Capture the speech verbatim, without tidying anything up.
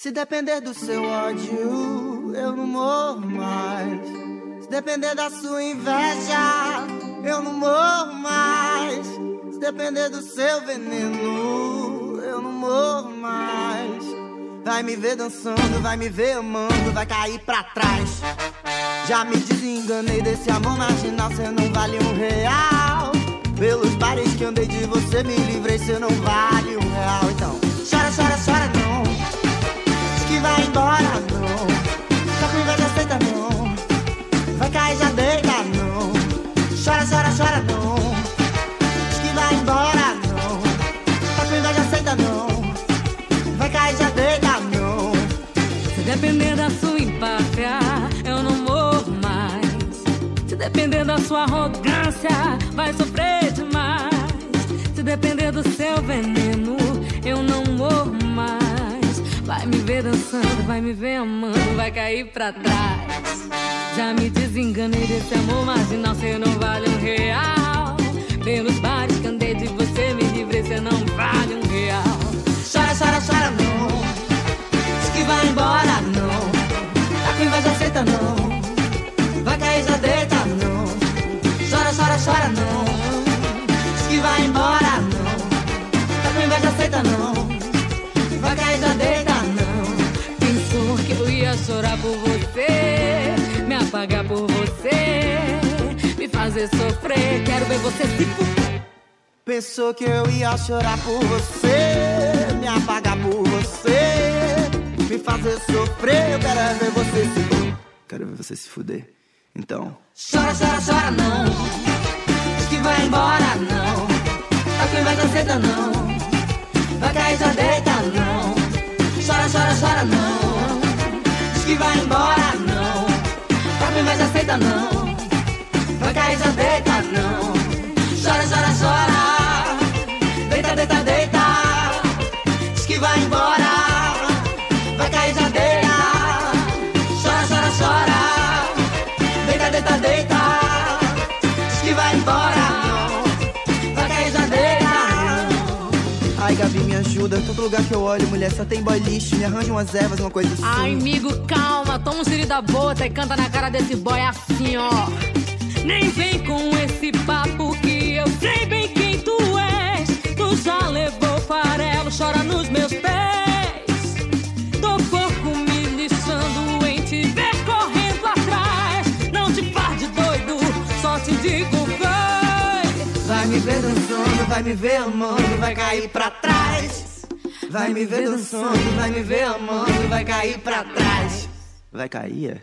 Se depender do seu ódio, eu não morro mais. Se depender da sua inveja, eu não morro mais. Se depender do seu veneno, eu não morro mais. Vai me ver dançando, vai me ver amando, vai cair pra trás. Já me desenganei desse amor marginal, cê não vale um real. Pelos bares que andei de você me livrei, cê não vale um real. Então, chora, chora, chora não, diz que vai embora não, tá com inveja aceita não, vai cair já deita não. Chora, chora, chora não, diz que vai embora não, tá com inveja aceita não, vai cair já deita não. Se depender da sua empáfia, eu não morro mais. Se depender da sua arrogância, vai sofrer demais. Se depender do seu veneno, eu não morro mais. Vai me ver dançando, vai me ver amando, vai cair pra trás. Já me desenganei desse amor marginal, cê não vale um real. Pelos bares que andei de você me livrei, cê não vale um real. Chora, chora, chora não, diz que vai embora não, tá com inveja aceita não, vai cair já deita não. Chora, chora, chora não, diz que vai embora não, tá com inveja aceita não, vai cair já deita não. Pensou que eu ia chorar por você, me apagar por você, me fazer sofrer, quero ver você se fuder. Pensou que eu ia chorar por você, me apagar por você, me fazer sofrer. Eu quero é ver você se fuder, quero ver você se fuder. Então, chora, chora, chora não, diz que vai embora não, tá com inveja aceita não, vai cair já deita não. Chora, chora, chora não, diz que vai embora não, tá com inveja aceita não, vai cair já deita não. Chora, chora, chora, deita, deita, deita, diz que vai embora, vai cair já deita. Chora, chora, chora, deita, deita, deita, diz que vai embora, vai cair já deita. Ai Gabi, me ajuda, todo lugar que eu olho, mulher, só tem boy lixo, me arranja umas ervas, uma coisa assim. Ai, amigo, calma, toma um giro da bota e canta na cara desse boy assim, ó. Nem vem com esse papo que eu sei bem quem tu és. Tu já levou farelo, chora nos meus pés. Tô pouco me lixando em te ver correndo atrás. Não te faz de doido, só te digo vai. Vai me ver dançando, vai me ver amando, vai cair pra trás. Vai me ver dançando, vai me ver amando, vai cair pra trás. Vai cair, é?